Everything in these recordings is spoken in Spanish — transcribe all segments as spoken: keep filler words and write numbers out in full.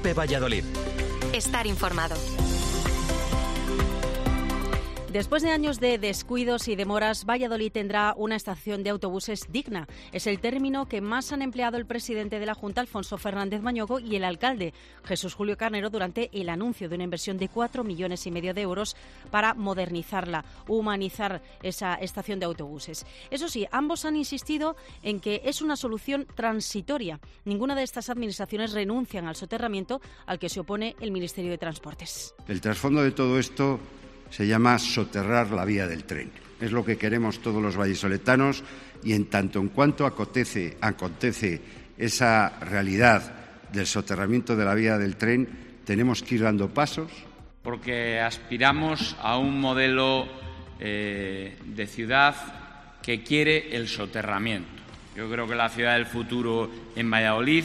COPE Valladolid. Estar informado. Después de años de descuidos y demoras, Valladolid tendrá una estación de autobuses digna. Es el término que más han empleado el presidente de la Junta, Alfonso Fernández Mañoco, y el alcalde, Jesús Julio Carnero, durante el anuncio de una inversión de cuatro millones y medio de euros para modernizarla, humanizar esa estación de autobuses. Eso sí, ambos han insistido en que es una solución transitoria. Ninguna de estas administraciones renuncian al soterramiento al que se opone el Ministerio de Transportes. El trasfondo de todo esto se llama soterrar la vía del tren. Es lo que queremos todos los vallisoletanos y en tanto en cuanto acontece, acontece esa realidad del soterramiento de la vía del tren, tenemos que ir dando pasos. Porque aspiramos a un modelo eh, de ciudad que quiere el soterramiento. Yo creo que la ciudad del futuro en Valladolid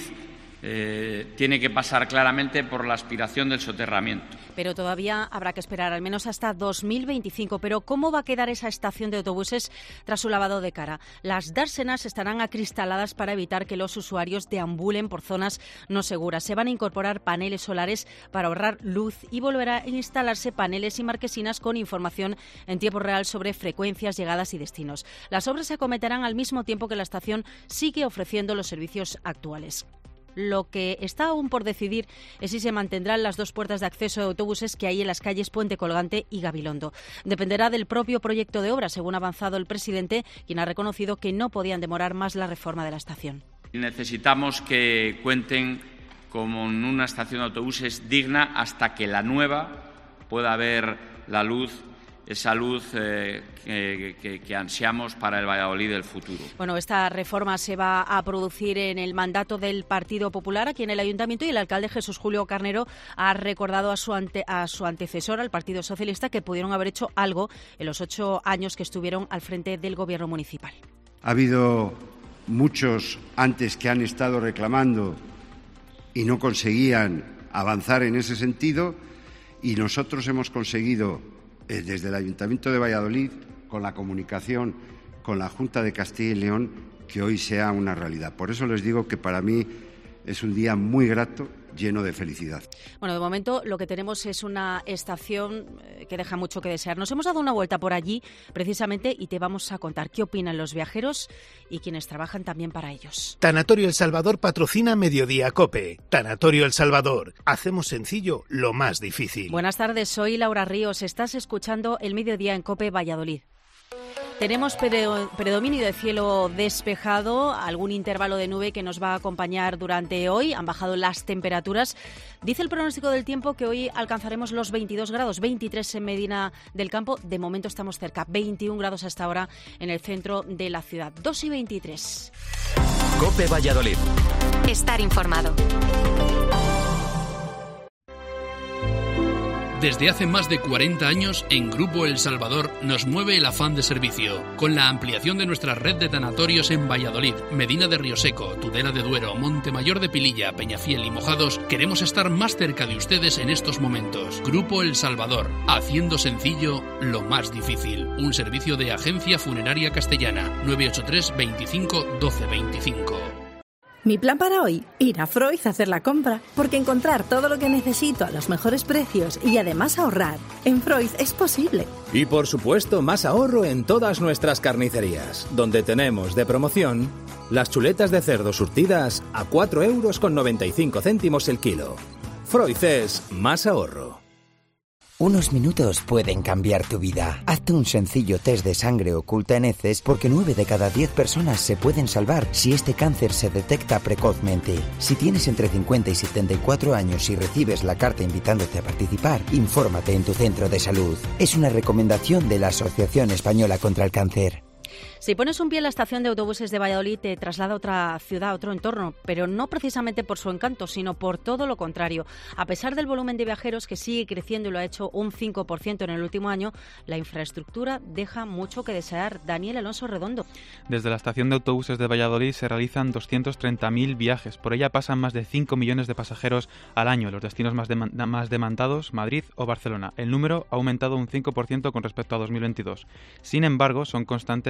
eh, tiene que pasar claramente por la aspiración del soterramiento. Pero todavía habrá que esperar al menos hasta dos mil veinticinco. Pero ¿cómo va a quedar esa estación de autobuses tras su lavado de cara? Las dársenas estarán acristaladas para evitar que los usuarios deambulen por zonas no seguras. Se van a incorporar paneles solares para ahorrar luz y volverá a instalarse paneles y marquesinas con información en tiempo real sobre frecuencias, llegadas y destinos. Las obras se acometerán al mismo tiempo que la estación sigue ofreciendo los servicios actuales. Lo que está aún por decidir es si se mantendrán las dos puertas de acceso de autobuses que hay en las calles Puente Colgante y Gabilondo. Dependerá del propio proyecto de obra, según ha avanzado el presidente, quien ha reconocido que no podían demorar más la reforma de la estación. Necesitamos que cuenten con una estación de autobuses digna hasta que la nueva pueda ver la luz, esa luz eh, que, que, que ansiamos para el Valladolid del futuro. Bueno, esta reforma se va a producir en el mandato del Partido Popular aquí en el Ayuntamiento y el alcalde Jesús Julio Carnero ha recordado a su, ante, a su antecesor, al Partido Socialista, que pudieron haber hecho algo en los ocho años que estuvieron al frente del Gobierno municipal. Ha habido muchos antes que han estado reclamando y no conseguían avanzar en ese sentido y nosotros hemos conseguido desde el Ayuntamiento de Valladolid, con la comunicación con la Junta de Castilla y León, que hoy sea una realidad. Por eso les digo que para mí es un día muy grato, lleno de felicidad. Bueno, de momento lo que tenemos es una estación que deja mucho que desear. Nos hemos dado una vuelta por allí precisamente y te vamos a contar qué opinan los viajeros y quienes trabajan también para ellos. Tanatorio El Salvador patrocina Mediodía COPE. Tanatorio El Salvador. Hacemos sencillo lo más difícil. Buenas tardes, soy Laura Ríos. Estás escuchando el Mediodía en COPE Valladolid. Tenemos predominio de cielo despejado, algún intervalo de nube que nos va a acompañar durante hoy. Han bajado las temperaturas. Dice el pronóstico del tiempo que hoy alcanzaremos los veintidós grados, veintitrés en Medina del Campo. De momento estamos cerca, veintiún grados hasta ahora en el centro de la ciudad. dos y veintitrés. COPE Valladolid. Estar informado. Desde hace más de cuarenta años, en Grupo El Salvador nos mueve el afán de servicio. Con la ampliación de nuestra red de tanatorios en Valladolid, Medina de Rioseco, Tudela de Duero, Montemayor de Pililla, Peñafiel y Mojados, queremos estar más cerca de ustedes en estos momentos. Grupo El Salvador, haciendo sencillo lo más difícil. Un servicio de Agencia Funeraria Castellana. nueve ocho tres, veinticinco, doce veinticinco. Mi plan para hoy, ir a Freud a hacer la compra, porque encontrar todo lo que necesito a los mejores precios y además ahorrar, en Freud es posible. Y por supuesto, más ahorro en todas nuestras carnicerías, donde tenemos de promoción las chuletas de cerdo surtidas a cuatro euros con noventa y cinco céntimos el kilo. Freud es más ahorro. Unos minutos pueden cambiar tu vida. Hazte un sencillo test de sangre oculta en heces porque nueve de cada diez personas se pueden salvar si este cáncer se detecta precozmente. Si tienes entre cincuenta y setenta y cuatro años y recibes la carta invitándote a participar, infórmate en tu centro de salud. Es una recomendación de la Asociación Española contra el Cáncer. Si pones un pie en la estación de autobuses de Valladolid, te traslada a otra ciudad, a otro entorno, pero no precisamente por su encanto, sino por todo lo contrario. A pesar del volumen de viajeros que sigue creciendo y lo ha hecho un cinco por ciento en el último año, la infraestructura deja mucho que desear. Daniel Alonso Redondo. Desde la estación de autobuses de Valladolid se realizan doscientos treinta mil viajes. Por ella pasan más de cinco millones de pasajeros al año. Los destinos más, dem- más demandados, Madrid o Barcelona. El número ha aumentado un cinco por ciento con respecto a dos mil veintidós. Sin embargo, son constantes las quejas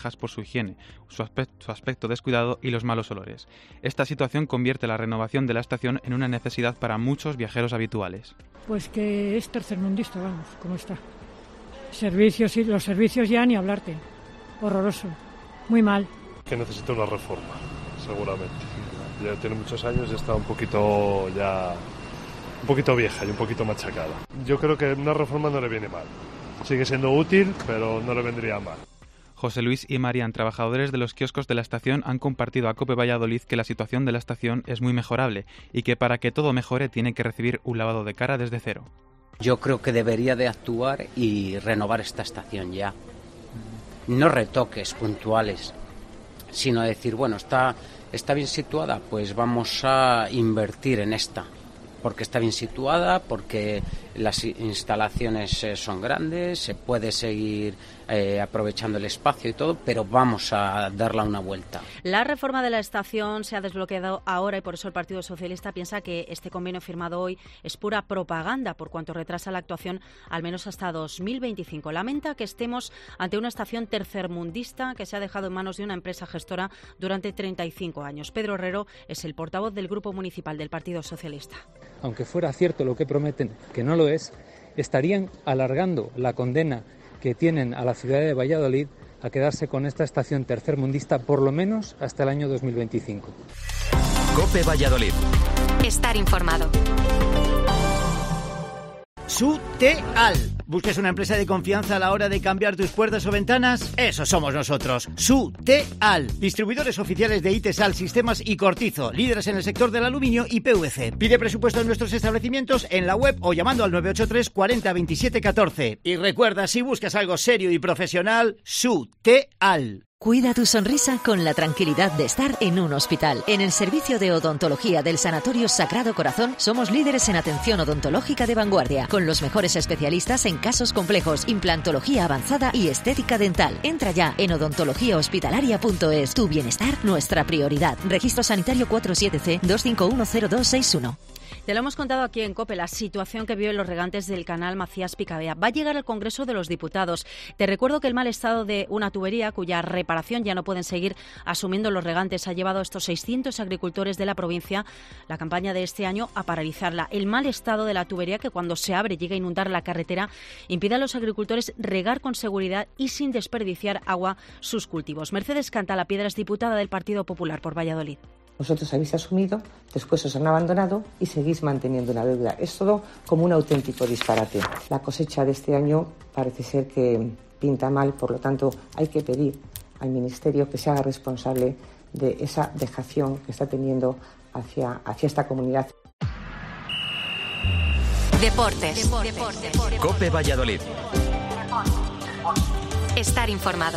quejas por su higiene, su aspecto, su aspecto descuidado y los malos olores. Esta situación convierte la renovación de la estación en una necesidad para muchos viajeros habituales. Pues que es tercermundista, vamos, como está. Servicios, y los servicios ya ni hablarte. Horroroso, muy mal. Que necesita una reforma, seguramente. Ya tiene muchos años y está un poquito ya... un poquito vieja y un poquito machacada. Yo creo que una reforma no le viene mal. Sigue siendo útil, pero no le vendría mal. José Luis y Marian, trabajadores de los kioscos de la estación, han compartido a COPE Valladolid que la situación de la estación es muy mejorable y que para que todo mejore tienen que recibir un lavado de cara desde cero. Yo creo que debería de actuar y renovar esta estación ya. No retoques puntuales, sino decir, bueno, está, está bien situada, pues vamos a invertir en esta. Porque está bien situada, porque las instalaciones eh, son grandes, se puede seguir eh, aprovechando el espacio y todo, pero vamos a darle una vuelta. La reforma de la estación se ha desbloqueado ahora y por eso el Partido Socialista piensa que este convenio firmado hoy es pura propaganda por cuanto retrasa la actuación al menos hasta dos mil veinticinco. Lamenta que estemos ante una estación tercermundista que se ha dejado en manos de una empresa gestora durante treinta y cinco años. Pedro Herrero es el portavoz del Grupo Municipal del Partido Socialista. Aunque fuera cierto lo que prometen, que no lo es, estarían alargando la condena que tienen a la ciudad de Valladolid a quedarse con esta estación tercermundista por lo menos hasta el año dos mil veinticinco. COPE Valladolid. Estar informado. Suteal. ¿Buscas una empresa de confianza a la hora de cambiar tus puertas o ventanas? Eso somos nosotros. Suteal. Distribuidores oficiales de Itesal, Sistemas y Cortizo. Líderes en el sector del aluminio y P V C. Pide presupuesto en nuestros establecimientos en la web o llamando al nueve ocho tres cuarenta veintisiete catorce. Y recuerda, si buscas algo serio y profesional, Suteal. Cuida tu sonrisa con la tranquilidad de estar en un hospital. En el servicio de odontología del Sanatorio Sagrado Corazón somos líderes en atención odontológica de vanguardia, con los mejores especialistas en casos complejos, implantología avanzada y estética dental. Entra ya en odontología hospitalaria punto es. Tu bienestar, nuestra prioridad. Registro sanitario cuatro siete C dos cinco uno cero dos seis uno. Te lo hemos contado aquí en COPE, la situación que viven los regantes del canal Macías-Picabea. Va a llegar al Congreso de los Diputados. Te recuerdo que el mal estado de una tubería, cuya reparación ya no pueden seguir asumiendo los regantes, ha llevado a estos seiscientos agricultores de la provincia la campaña de este año a paralizarla. El mal estado de la tubería, que cuando se abre llega a inundar la carretera, impide a los agricultores regar con seguridad y sin desperdiciar agua sus cultivos. Mercedes Cantalapiedra es diputada del Partido Popular por Valladolid. Vosotros habéis asumido, después os han abandonado y seguís manteniendo una deuda. Es todo como un auténtico disparate. La cosecha de este año parece ser que pinta mal, por lo tanto hay que pedir al Ministerio que se haga responsable de esa dejación que está teniendo hacia, hacia esta comunidad. Deportes. Deportes. COPE Valladolid. Estar informado.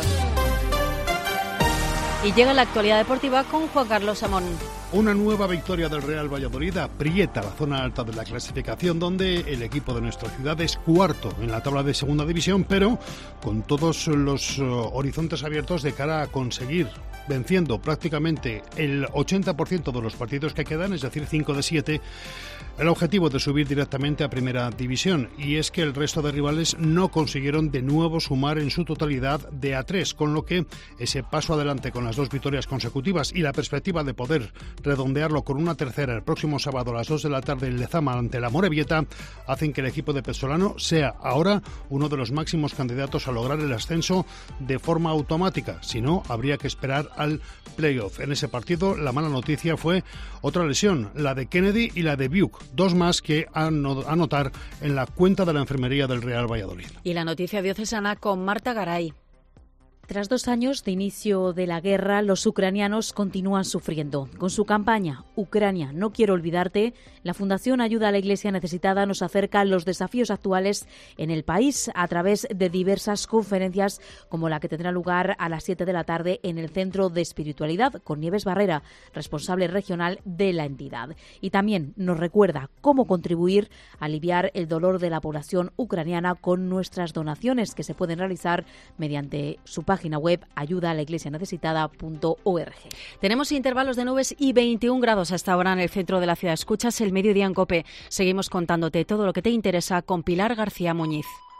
Y llega la actualidad deportiva con Juan Carlos Amón. Una nueva victoria del Real Valladolid aprieta la zona alta de la clasificación, donde el equipo de nuestra ciudad es cuarto en la tabla de segunda división, pero con todos los uh, horizontes abiertos de cara a conseguir, venciendo prácticamente el ochenta por ciento de los partidos que quedan, es decir, cinco de siete, el objetivo de subir directamente a primera división. Y es que el resto de rivales no consiguieron de nuevo sumar en su totalidad de a tres, con lo que ese paso adelante con las dos victorias consecutivas y la perspectiva de poder redondearlo con una tercera el próximo sábado a las dos de la tarde en Lezama ante la Morevieta hacen que el equipo de Pesolano sea ahora uno de los máximos candidatos a lograr el ascenso de forma automática. Si no, habría que esperar al playoff. En ese partido la mala noticia fue otra lesión, la de Kennedy y la de Buick, dos más que anotar en la cuenta de la enfermería del Real Valladolid. Y la noticia diocesana con Marta Garay. Tras dos años de inicio de la guerra, los ucranianos continúan sufriendo. Con su campaña Ucrania, no quiero olvidarte, la Fundación Ayuda a la Iglesia Necesitada nos acerca a los desafíos actuales en el país a través de diversas conferencias, como la que tendrá lugar a las siete de la tarde en el Centro de Espiritualidad, con Nieves Barrera, responsable regional de la entidad. Y también nos recuerda cómo contribuir a aliviar el dolor de la población ucraniana con nuestras donaciones, que se pueden realizar mediante su página web ayuda a la iglesia necesitada punto org. Tenemos intervalos de nubes y veintiún grados hasta ahora en el centro de la ciudad. Escuchas el Mediodía en COPE. Seguimos contándote todo lo que te interesa con Pilar García Muñiz.